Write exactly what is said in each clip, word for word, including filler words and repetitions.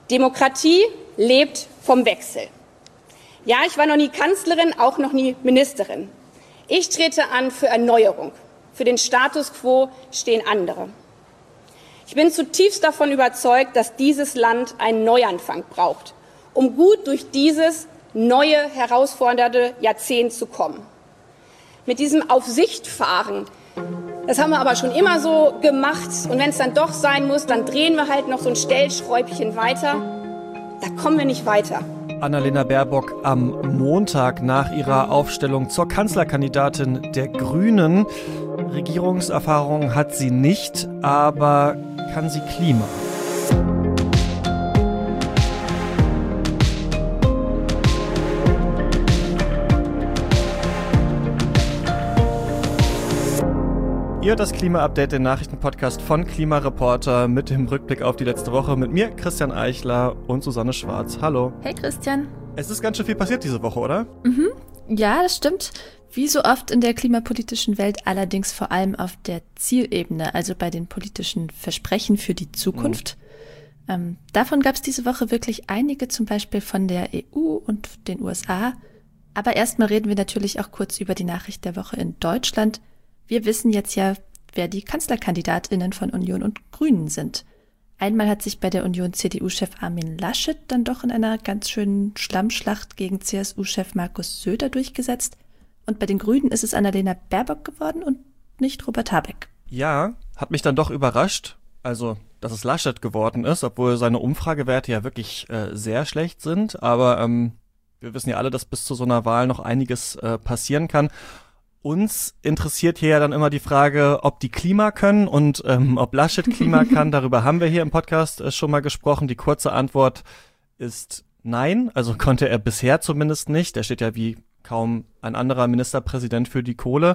Demokratie lebt vom Wechsel. Ja, ich war noch nie Kanzlerin, auch noch nie Ministerin. Ich trete an für Erneuerung. Für den Status quo stehen andere. Ich bin zutiefst davon überzeugt, dass dieses Land einen Neuanfang braucht, um gut durch dieses neue, herausfordernde Jahrzehnt zu kommen. Mit diesem Auf Sicht fahren, das haben wir aber schon immer so gemacht. Und wenn es dann doch sein muss, dann drehen wir halt noch so ein Stellschräubchen weiter. Da kommen wir nicht weiter. Annalena Baerbock am Montag nach ihrer Aufstellung zur Kanzlerkandidatin der Grünen. Regierungserfahrung hat sie nicht, aber kann sie Klima? Ihr das Klima-Update, den Nachrichtenpodcast von Klimareporter mit dem Rückblick auf die letzte Woche mit mir, Christian Eichler und Susanne Schwarz. Hallo. Hey Christian. Es ist ganz schön viel passiert diese Woche, oder? Mhm. Ja, das stimmt. Wie so oft in der klimapolitischen Welt, allerdings vor allem auf der Zielebene, also bei den politischen Versprechen für die Zukunft. Mhm. Ähm, davon gab es diese Woche wirklich einige, zum Beispiel von der E U und den U S A. Aber erstmal reden wir natürlich auch kurz über die Nachricht der Woche in Deutschland. Wir wissen jetzt ja, wer die KanzlerkandidatInnen von Union und Grünen sind. Einmal hat sich bei der Union C D U-Chef Armin Laschet dann doch in einer ganz schönen Schlammschlacht gegen C S U-Chef Markus Söder durchgesetzt. Und bei den Grünen ist es Annalena Baerbock geworden und nicht Robert Habeck. Ja, hat mich dann doch überrascht. Also, dass es Laschet geworden ist, obwohl seine Umfragewerte ja wirklich äh, sehr schlecht sind. Aber ähm, wir wissen ja alle, dass bis zu so einer Wahl noch einiges äh, passieren kann. Uns interessiert hier ja dann immer die Frage, ob die Klima können und ähm, ob Laschet Klima kann. Darüber haben wir hier im Podcast äh, schon mal gesprochen. Die kurze Antwort ist nein. Also konnte er bisher zumindest nicht. Er steht ja wie kaum ein anderer Ministerpräsident für die Kohle.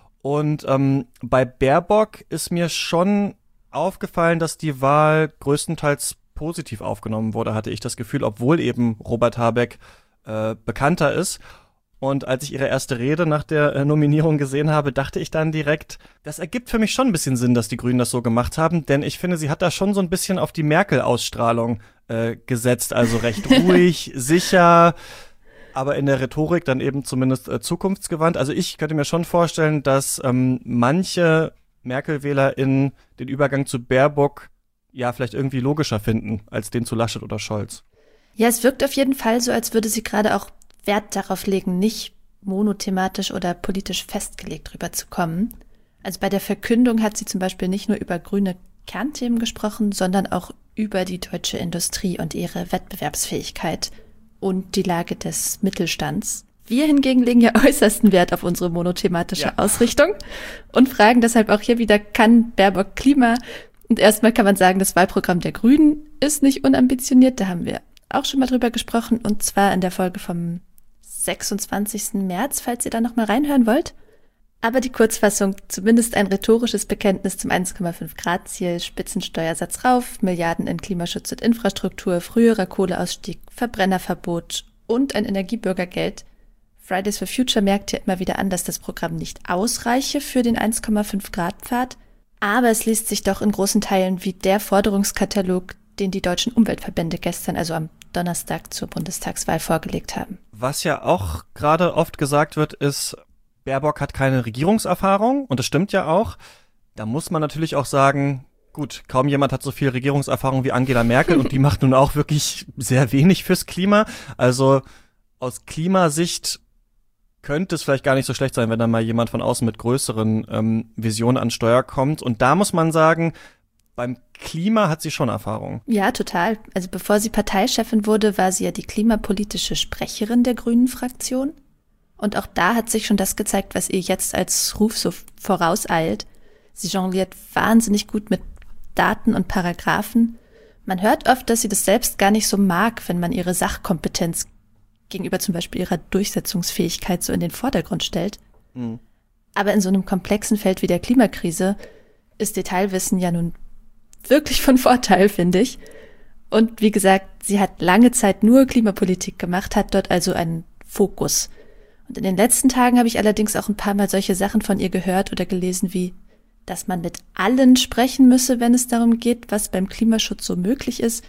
Und ähm, bei Baerbock ist mir schon aufgefallen, dass die Wahl größtenteils positiv aufgenommen wurde, hatte ich das Gefühl, obwohl eben Robert Habeck äh, bekannter ist. Und als ich ihre erste Rede nach der äh, Nominierung gesehen habe, dachte ich dann direkt, das ergibt für mich schon ein bisschen Sinn, dass die Grünen das so gemacht haben, denn ich finde, sie hat da schon so ein bisschen auf die Merkel-Ausstrahlung äh, gesetzt, also recht ruhig, sicher, aber in der Rhetorik dann eben zumindest äh, zukunftsgewandt. Also ich könnte mir schon vorstellen, dass ähm, manche Merkel-WählerInnen den Übergang zu Baerbock ja vielleicht irgendwie logischer finden, als den zu Laschet oder Scholz. Ja, es wirkt auf jeden Fall so, als würde sie gerade auch Wert darauf legen, nicht monothematisch oder politisch festgelegt rüberzukommen. Also bei der Verkündung hat sie zum Beispiel nicht nur über grüne Kernthemen gesprochen, sondern auch über die deutsche Industrie und ihre Wettbewerbsfähigkeit und die Lage des Mittelstands. Wir hingegen legen ja äußersten Wert auf unsere monothematische ja. Ausrichtung und fragen deshalb auch hier wieder, kann Baerbock Klima? Und erstmal kann man sagen, das Wahlprogramm der Grünen ist nicht unambitioniert, da haben wir auch schon mal drüber gesprochen, und zwar in der Folge vom sechsundzwanzigsten März, falls ihr da noch mal reinhören wollt. Aber die Kurzfassung, zumindest ein rhetorisches Bekenntnis zum eins Komma fünf Grad Ziel, Spitzensteuersatz rauf, Milliarden in Klimaschutz und Infrastruktur, früherer Kohleausstieg, Verbrennerverbot und ein Energiebürgergeld. Fridays for Future merkt ja immer wieder an, dass das Programm nicht ausreiche für den eins Komma fünf Grad Pfad, aber es liest sich doch in großen Teilen wie der Forderungskatalog, den die deutschen Umweltverbände gestern, also am Donnerstag zur Bundestagswahl vorgelegt haben. Was ja auch gerade oft gesagt wird, ist, Baerbock hat keine Regierungserfahrung, und das stimmt ja auch. Da muss man natürlich auch sagen, gut, kaum jemand hat so viel Regierungserfahrung wie Angela Merkel und die macht nun auch wirklich sehr wenig fürs Klima. Also aus Klimasicht könnte es vielleicht gar nicht so schlecht sein, wenn da mal jemand von außen mit größeren ähm, Visionen an Steuer kommt. Und da muss man sagen, beim Klima hat sie schon Erfahrung. Ja, total. Also bevor sie Parteichefin wurde, war sie ja die klimapolitische Sprecherin der Grünen-Fraktion. Und auch da hat sich schon das gezeigt, was ihr jetzt als Ruf so vorauseilt. Sie jongliert wahnsinnig gut mit Daten und Paragraphen. Man hört oft, dass sie das selbst gar nicht so mag, wenn man ihre Sachkompetenz gegenüber zum Beispiel ihrer Durchsetzungsfähigkeit so in den Vordergrund stellt. Mhm. Aber in so einem komplexen Feld wie der Klimakrise ist Detailwissen ja nun wirklich von Vorteil, finde ich. Und wie gesagt, sie hat lange Zeit nur Klimapolitik gemacht, hat dort also einen Fokus. Und in den letzten Tagen habe ich allerdings auch ein paar Mal solche Sachen von ihr gehört oder gelesen wie, dass man mit allen sprechen müsse, wenn es darum geht, was beim Klimaschutz so möglich ist.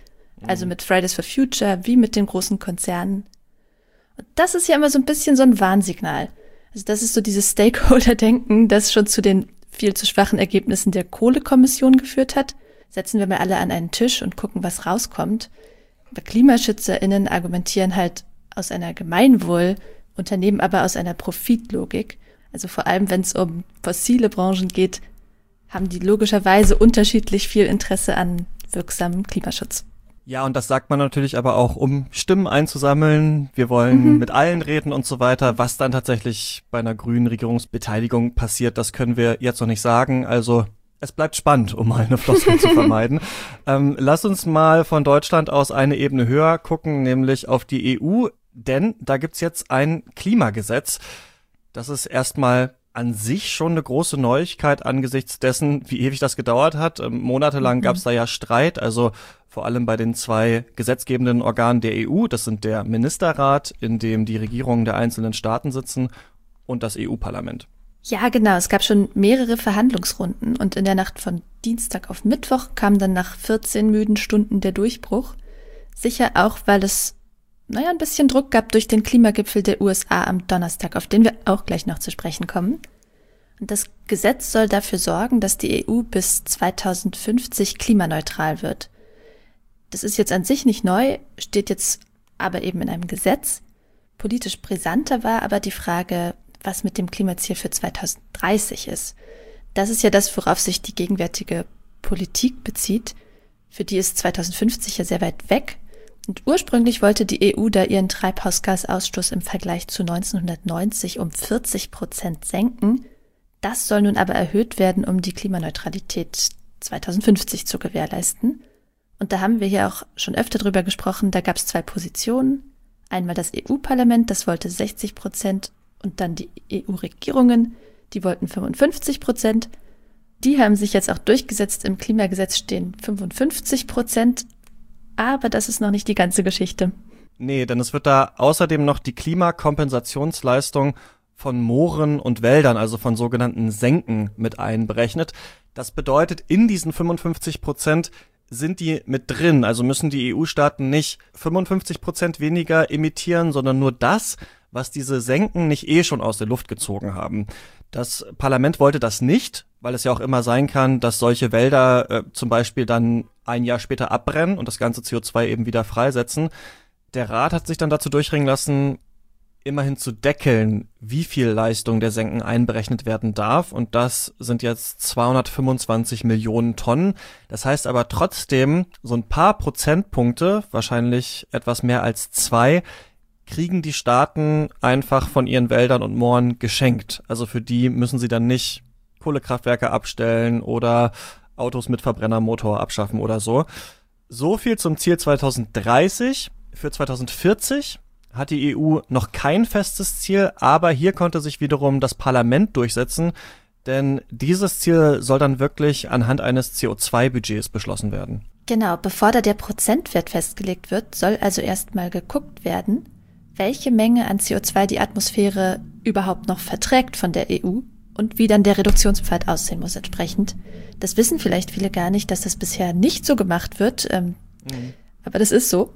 Also mit Fridays for Future wie mit den großen Konzernen. Und das ist ja immer so ein bisschen so ein Warnsignal. Also das ist so dieses Stakeholder-Denken, das schon zu den viel zu schwachen Ergebnissen der Kohlekommission geführt hat. Setzen wir mal alle an einen Tisch und gucken, was rauskommt. Aber KlimaschützerInnen argumentieren halt aus einer Gemeinwohl, Unternehmen aber aus einer Profitlogik. Also vor allem, wenn es um fossile Branchen geht, haben die logischerweise unterschiedlich viel Interesse an wirksamem Klimaschutz. Ja, und das sagt man natürlich aber auch, um Stimmen einzusammeln. Wir wollen mhm. mit allen reden und so weiter. Was dann tatsächlich bei einer grünen Regierungsbeteiligung passiert, das können wir jetzt noch nicht sagen. Also es bleibt spannend, um mal eine Floskel zu vermeiden. Ähm, lass uns mal von Deutschland aus eine Ebene höher gucken, nämlich auf die E U. Denn da gibt's jetzt ein Klimagesetz. Das ist erstmal an sich schon eine große Neuigkeit angesichts dessen, wie ewig das gedauert hat. Ähm, monatelang mhm. gab's da ja Streit, also vor allem bei den zwei gesetzgebenden Organen der E U. Das sind der Ministerrat, in dem die Regierungen der einzelnen Staaten sitzen, und das E U-Parlament. Ja, genau. Es gab schon mehrere Verhandlungsrunden und in der Nacht von Dienstag auf Mittwoch kam dann nach vierzehn müden Stunden der Durchbruch. Sicher auch, weil es, naja, ein bisschen Druck gab durch den Klimagipfel der U S A am Donnerstag, auf den wir auch gleich noch zu sprechen kommen. Und das Gesetz soll dafür sorgen, dass die E U bis zweitausendfünfzig klimaneutral wird. Das ist jetzt an sich nicht neu, steht jetzt aber eben in einem Gesetz. Politisch brisanter war aber die Frage, was mit dem Klimaziel für zweitausenddreißig ist. Das ist ja das, worauf sich die gegenwärtige Politik bezieht. Für die ist zweitausendfünfzig ja sehr weit weg. Und ursprünglich wollte die E U da ihren Treibhausgasausstoß im Vergleich zu neunzehnhundertneunzig um vierzig Prozent senken. Das soll nun aber erhöht werden, um die Klimaneutralität zweitausendfünfzig zu gewährleisten. Und da haben wir hier auch schon öfter drüber gesprochen, da gab es zwei Positionen. Einmal das E U-Parlament, das wollte sechzig Prozent, und dann die E U-Regierungen, die wollten fünfundfünfzig Prozent. Die haben sich jetzt auch durchgesetzt, im Klimagesetz stehen fünfundfünfzig Prozent, aber das ist noch nicht die ganze Geschichte. Nee, denn es wird da außerdem noch die Klimakompensationsleistung von Mooren und Wäldern, also von sogenannten Senken, mit einberechnet. Das bedeutet, in diesen fünfundfünfzig Prozent sind die mit drin, also müssen die E U-Staaten nicht fünfundfünfzig Prozent weniger emittieren, sondern nur das, was diese Senken nicht eh schon aus der Luft gezogen haben. Das Parlament wollte das nicht, weil es ja auch immer sein kann, dass solche Wälder äh, zum Beispiel dann ein Jahr später abbrennen und das ganze C O zwei eben wieder freisetzen. Der Rat hat sich dann dazu durchringen lassen, immerhin zu deckeln, wie viel Leistung der Senken einberechnet werden darf. Und das sind jetzt zweihundertfünfundzwanzig Millionen Tonnen. Das heißt aber trotzdem, so ein paar Prozentpunkte, wahrscheinlich etwas mehr als zwei, kriegen die Staaten einfach von ihren Wäldern und Mooren geschenkt. Also für die müssen sie dann nicht Kohlekraftwerke abstellen oder Autos mit Verbrennermotor abschaffen oder so. So viel zum Ziel zweitausenddreißig. Für zweitausendvierzig hat die E U noch kein festes Ziel, aber hier konnte sich wiederum das Parlament durchsetzen, denn dieses Ziel soll dann wirklich anhand eines C O zwei Budgets beschlossen werden. Genau, bevor da der Prozentwert festgelegt wird, soll also erstmal geguckt werden, welche Menge an C O zwei die Atmosphäre überhaupt noch verträgt von der E U und wie dann der Reduktionspfad aussehen muss entsprechend. Das wissen vielleicht viele gar nicht, dass das bisher nicht so gemacht wird, ähm, mhm. aber das ist so.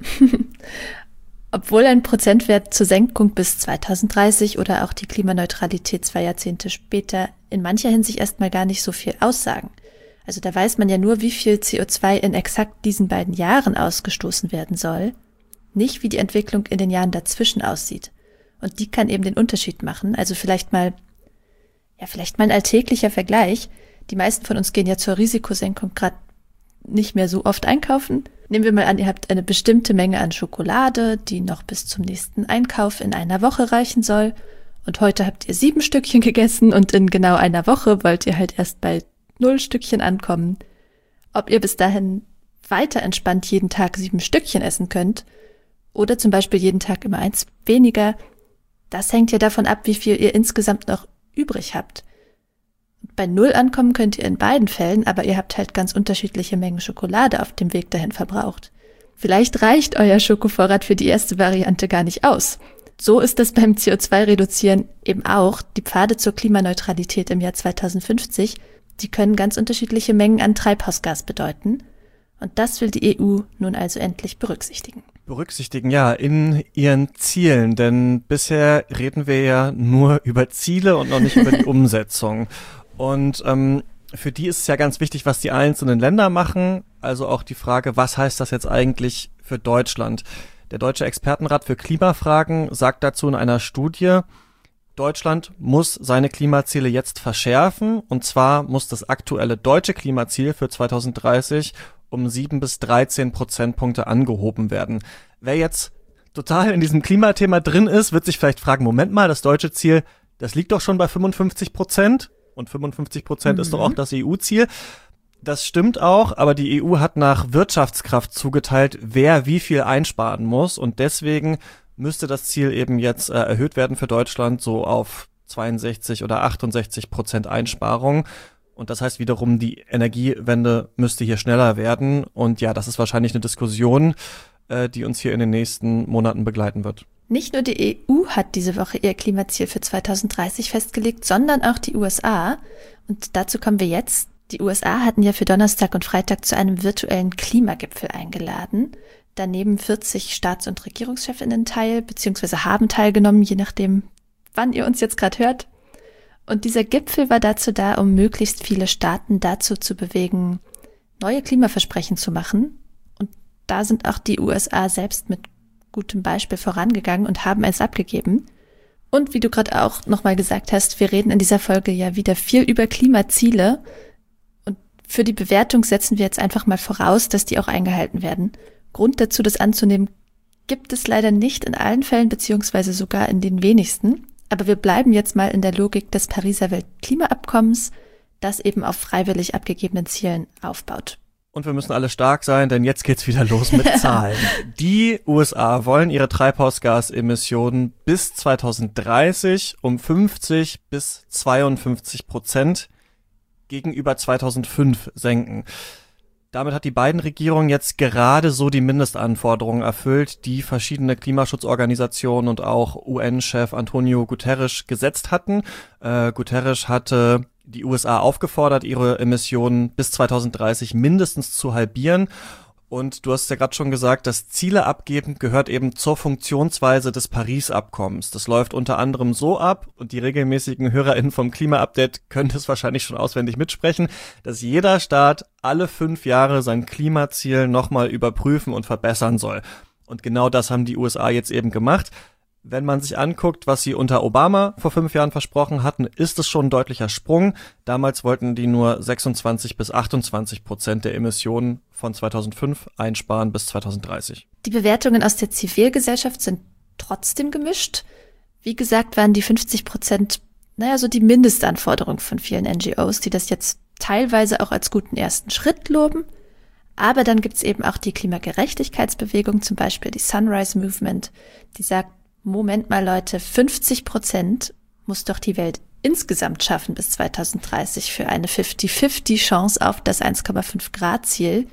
Obwohl ein Prozentwert zur Senkung bis zweitausenddreißig oder auch die Klimaneutralität zwei Jahrzehnte später in mancher Hinsicht erstmal gar nicht so viel aussagen. Also da weiß man ja nur, wie viel C O zwei in exakt diesen beiden Jahren ausgestoßen werden soll, nicht wie die Entwicklung in den Jahren dazwischen aussieht. Und die kann eben den Unterschied machen. Also vielleicht mal, ja, vielleicht mal ein alltäglicher Vergleich. Die meisten von uns gehen ja zur Risikosenkung gerade nicht mehr so oft einkaufen. Nehmen wir mal an, ihr habt eine bestimmte Menge an Schokolade, die noch bis zum nächsten Einkauf in einer Woche reichen soll. Und heute habt ihr sieben Stückchen gegessen und in genau einer Woche wollt ihr halt erst bei null Stückchen ankommen. Ob ihr bis dahin weiter entspannt jeden Tag sieben Stückchen essen könnt oder zum Beispiel jeden Tag immer eins weniger, das hängt ja davon ab, wie viel ihr insgesamt noch übrig habt. Bei Null ankommen könnt ihr in beiden Fällen, aber ihr habt halt ganz unterschiedliche Mengen Schokolade auf dem Weg dahin verbraucht. Vielleicht reicht euer Schokovorrat für die erste Variante gar nicht aus. So ist es beim C O zwei Reduzieren eben auch. Die Pfade zur Klimaneutralität im Jahr zweitausendfünfzig, die können ganz unterschiedliche Mengen an Treibhausgas bedeuten. Und das will die E U nun also endlich berücksichtigen. Berücksichtigen, ja, in ihren Zielen, denn bisher reden wir ja nur über Ziele und noch nicht über die Umsetzung. Und ähm, für die ist es ja ganz wichtig, was die einzelnen Länder machen, also auch die Frage, was heißt das jetzt eigentlich für Deutschland? Der Deutsche Expertenrat für Klimafragen sagt dazu in einer Studie, Deutschland muss seine Klimaziele jetzt verschärfen, und zwar muss das aktuelle deutsche Klimaziel für zweitausenddreißig um sieben bis dreizehn Prozentpunkte angehoben werden. Wer jetzt total in diesem Klimathema drin ist, wird sich vielleicht fragen, Moment mal, das deutsche Ziel, das liegt doch schon bei fünfundfünfzig Prozent und fünfundfünfzig Prozent mhm. ist doch auch das E U-Ziel. Das stimmt auch, aber die E U hat nach Wirtschaftskraft zugeteilt, wer wie viel einsparen muss, und deswegen müsste das Ziel eben jetzt äh, erhöht werden für Deutschland, so auf zweiundsechzig oder achtundsechzig Prozent Einsparung. Und das heißt wiederum, die Energiewende müsste hier schneller werden. Und ja, das ist wahrscheinlich eine Diskussion, äh, die uns hier in den nächsten Monaten begleiten wird. Nicht nur die E U hat diese Woche ihr Klimaziel für zweitausenddreißig festgelegt, sondern auch die U S A. Und dazu kommen wir jetzt. Die U S A hatten ja für Donnerstag und Freitag zu einem virtuellen Klimagipfel eingeladen. Da nehmen vierzig Staats- und Regierungschefinnen teil, beziehungsweise haben teilgenommen, je nachdem, wann ihr uns jetzt gerade hört. Und dieser Gipfel war dazu da, um möglichst viele Staaten dazu zu bewegen, neue Klimaversprechen zu machen. Und da sind auch die U S A selbst mit gutem Beispiel vorangegangen und haben es abgegeben. Und wie du gerade auch nochmal gesagt hast, wir reden in dieser Folge ja wieder viel über Klimaziele. Und für die Bewertung setzen wir jetzt einfach mal voraus, dass die auch eingehalten werden. Grund dazu, das anzunehmen, gibt es leider nicht in allen Fällen, beziehungsweise sogar in den wenigsten. Aber wir bleiben jetzt mal in der Logik des Pariser Weltklimaabkommens, das eben auf freiwillig abgegebenen Zielen aufbaut. Und wir müssen alle stark sein, denn jetzt geht's wieder los mit Zahlen. Die U S A wollen ihre Treibhausgasemissionen bis zweitausenddreißig um fünfzig bis zweiundfünfzig Prozent gegenüber zweitausendfünf senken. Damit hat die Biden-Regierung jetzt gerade so die Mindestanforderungen erfüllt, die verschiedene Klimaschutzorganisationen und auch U N-Chef Antonio Guterres gesetzt hatten. Äh, Guterres hatte die U S A aufgefordert, ihre Emissionen bis zweitausenddreißig mindestens zu halbieren. Und du hast ja gerade schon gesagt, das Ziele abgeben gehört eben zur Funktionsweise des Paris-Abkommens. Das läuft unter anderem so ab, und die regelmäßigen HörerInnen vom Klima-Update können das wahrscheinlich schon auswendig mitsprechen, dass jeder Staat alle fünf Jahre sein Klimaziel nochmal überprüfen und verbessern soll. Und genau das haben die U S A jetzt eben gemacht. Wenn man sich anguckt, was sie unter Obama vor fünf Jahren versprochen hatten, ist es schon ein deutlicher Sprung. Damals wollten die nur sechsundzwanzig bis achtundzwanzig Prozent der Emissionen von zweitausendfünf einsparen bis zweitausenddreißig. Die Bewertungen aus der Zivilgesellschaft sind trotzdem gemischt. Wie gesagt, waren die fünfzig Prozent, naja, so die Mindestanforderung von vielen N G Os, die das jetzt teilweise auch als guten ersten Schritt loben. Aber dann gibt's eben auch die Klimagerechtigkeitsbewegung, zum Beispiel die Sunrise Movement, die sagt, Moment mal Leute, fünfzig Prozent muss doch die Welt insgesamt schaffen bis zweitausenddreißig für eine fünfzig fünfzig Chance auf das eins Komma fünf Grad Ziel.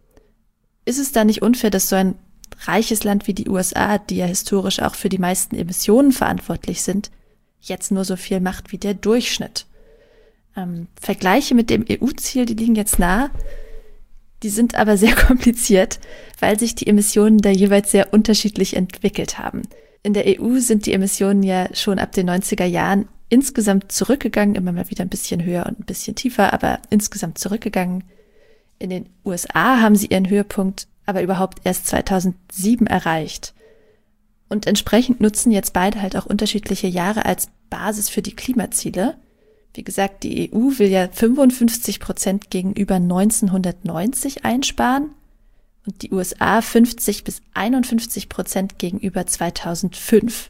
Ist es da nicht unfair, dass so ein reiches Land wie die U S A, die ja historisch auch für die meisten Emissionen verantwortlich sind, jetzt nur so viel macht wie der Durchschnitt? Ähm, Vergleiche mit dem E U-Ziel, die liegen jetzt nah. Die sind aber sehr kompliziert, weil sich die Emissionen da jeweils sehr unterschiedlich entwickelt haben. In der E U sind die Emissionen ja schon ab den neunziger Jahren insgesamt zurückgegangen, immer mal wieder ein bisschen höher und ein bisschen tiefer, aber insgesamt zurückgegangen. In den U S A haben sie ihren Höhepunkt aber überhaupt erst zweitausendsieben erreicht. Und entsprechend nutzen jetzt beide halt auch unterschiedliche Jahre als Basis für die Klimaziele. Wie gesagt, die E U will ja fünfundfünfzig Prozent gegenüber neunzehnhundertneunzig einsparen. Und die U S A fünfzig bis einundfünfzig Prozent gegenüber zweitausendfünf.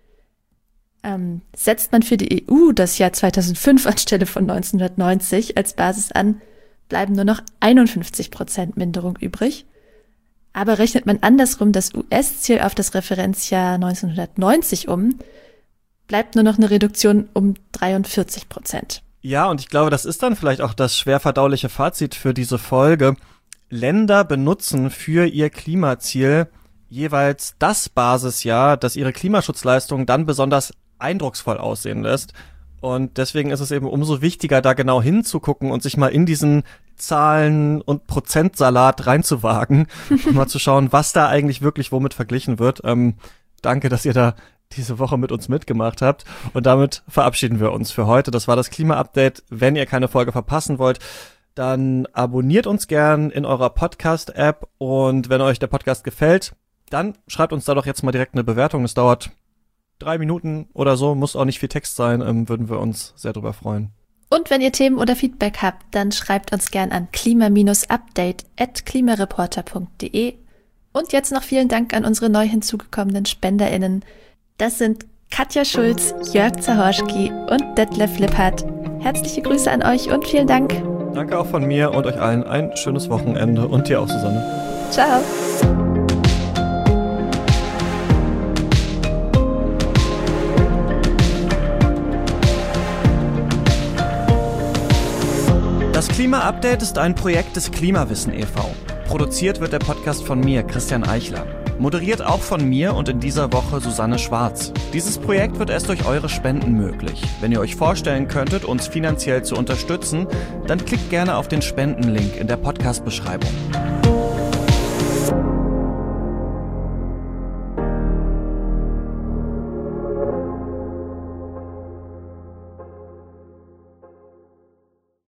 Ähm, setzt man für die E U das Jahr zweitausendfünf anstelle von neunzehnhundertneunzig als Basis an, bleiben nur noch einundfünfzig Prozent Minderung übrig. Aber rechnet man andersrum das U S-Ziel auf das Referenzjahr neunzehnhundertneunzig um, bleibt nur noch eine Reduktion um dreiundvierzig Prozent. Ja, und ich glaube, das ist dann vielleicht auch das schwer verdauliche Fazit für diese Folge. Länder benutzen für ihr Klimaziel jeweils das Basisjahr, das ihre Klimaschutzleistung dann besonders eindrucksvoll aussehen lässt. Und deswegen ist es eben umso wichtiger, da genau hinzugucken und sich mal in diesen Zahlen und Prozentsalat reinzuwagen und mal zu schauen, was da eigentlich wirklich womit verglichen wird. Ähm, danke, dass ihr da diese Woche mit uns mitgemacht habt. Und damit verabschieden wir uns für heute. Das war das Klima-Update. Wenn ihr keine Folge verpassen wollt, dann abonniert uns gern in eurer Podcast-App. Und wenn euch der Podcast gefällt, dann schreibt uns da doch jetzt mal direkt eine Bewertung. Es dauert drei Minuten oder so, muss auch nicht viel Text sein, ähm, würden wir uns sehr drüber freuen. Und wenn ihr Themen oder Feedback habt, dann schreibt uns gern an klima-update at klimareporter punkt de. Und jetzt noch vielen Dank an unsere neu hinzugekommenen SpenderInnen. Das sind Katja Schulz, Jörg Zahorski und Detlef Lippert. Herzliche Grüße an euch und vielen Dank. Danke auch von mir und euch allen ein schönes Wochenende und dir auch, Susanne. Ciao. Das Klima-Update ist ein Projekt des Klimawissen e V Produziert wird der Podcast von mir, Christian Eichler. Moderiert auch von mir und in dieser Woche Susanne Schwarz. Dieses Projekt wird erst durch eure Spenden möglich. Wenn ihr euch vorstellen könntet, uns finanziell zu unterstützen, dann klickt gerne auf den Spendenlink in der Podcast-Beschreibung.